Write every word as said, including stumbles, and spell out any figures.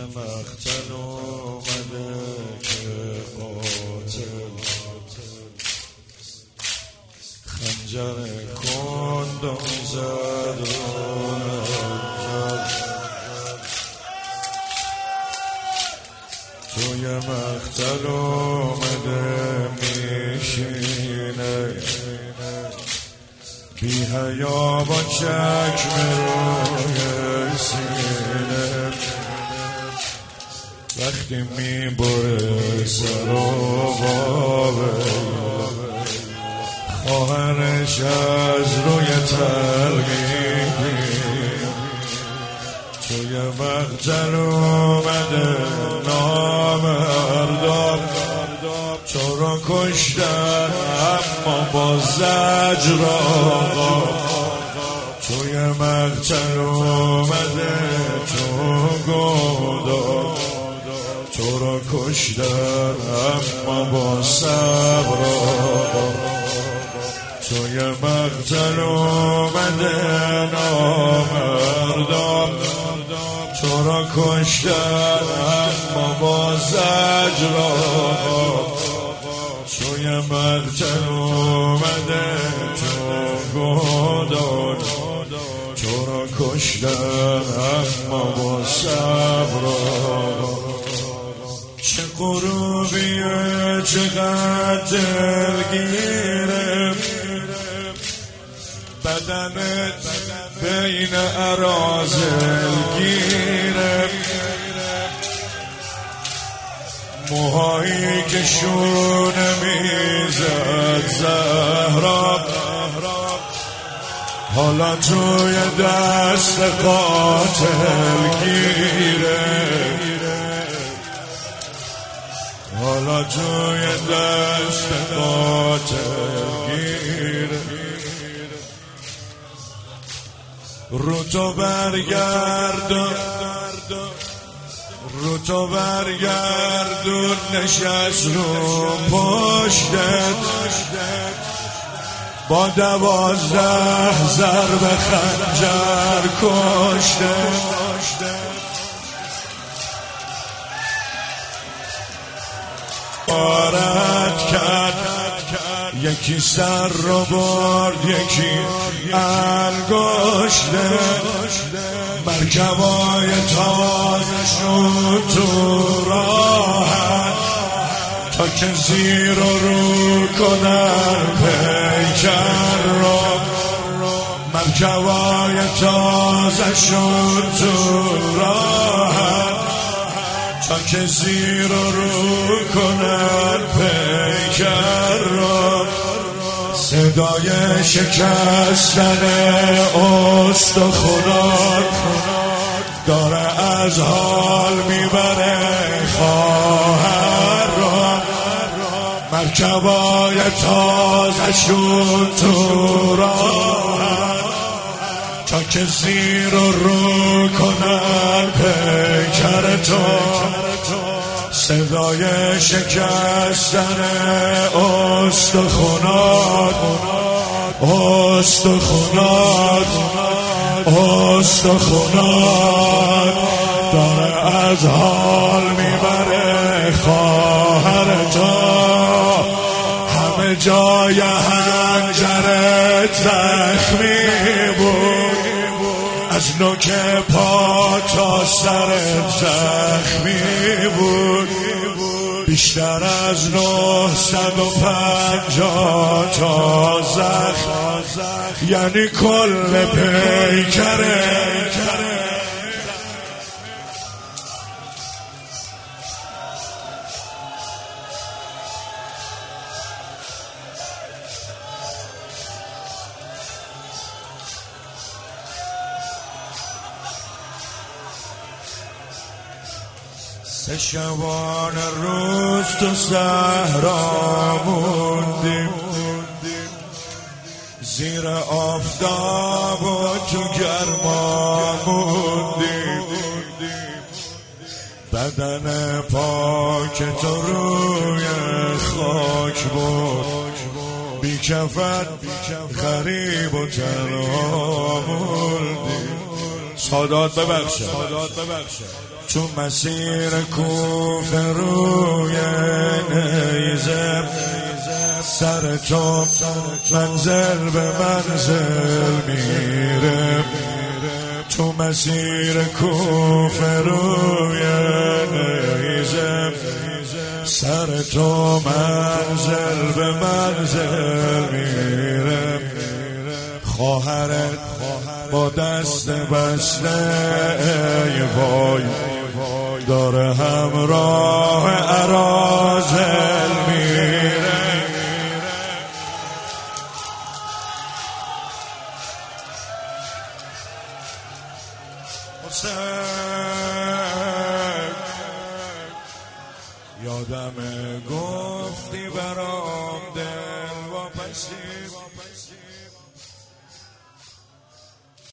مقتل اومده که قاتل خنجر کندم زد رو توی مقتل اومده میشینه بی حیا با چشم روی سینه وقتی میبره سر و بابه خواهرش از روی ترقیبی توی مقتل اومده نامردم تو رو کشتن اما با زجر آقا توی مقتل اومده تو گودا تو رو کشتن اما با صبر آقا توی مقتل اومده نامردم تو را کشتن اما با زجر آقا توی مقتل اومده تو گودان تو را کشتن اما با صبر آقا چه غروبیه چقدر دلگیره بدنت بین اراذل گیره موهایی که شونه میزد زهرا حالا توی دست قاتل گیره حالا توی دست قاتل گیره رو تو برگردون رو تو برگردون نشست رو پشتت با دوازده ضرب خنجر کشتت وارد کرد یکی سر رو برد یکی انگشته مرکبای تازشون تو راهن تا که زیر و رو کنن پیکر رو مرکبای تازشون تو راهن تا که زیر و رو کنن پیکر رو صدای شکستن استخوان داره از حال میبره خواهر رو مرکبای تازشون تو راه تا که زیر و رو کنن پیکر تو صدای شکستن استخونات استخونات استخونات داره از حال میبره خواهر تو همه جای حنجرت زخمی بود از نوک پا تا سرت زخمی بود بیشتر از نهصد و پنجاه تا زخم یعنی کل پیکره سه شبانه روز تو صحرا موندیم زیر آفتاب و تو گرما موندیم بدن پاک تو روی خاک بود بی کفن غریب و تنها موندیم سادات ببخشه چون مسیر کوفه روی نیزه سر تو منزل به منزل میره تو مسیر کوفه روی نیزه سر تو منزل به منزل میره خواهرت با دست بسته ای وای داره همراه اراذل میره حسین یادم گفتی برام دل واپسی